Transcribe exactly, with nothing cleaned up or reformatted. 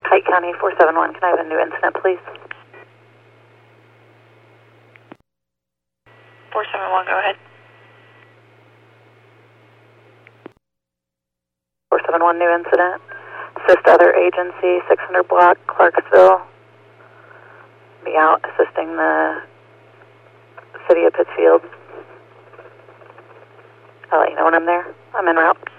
Pike County four seven one, can I have a new incident, please? four seven one, go ahead. four seven one, new incident. Assist other agency, six hundred block, Clarksville. Be out assisting the city of Pittsfield. I'll let you know when I'm there. I'm en route.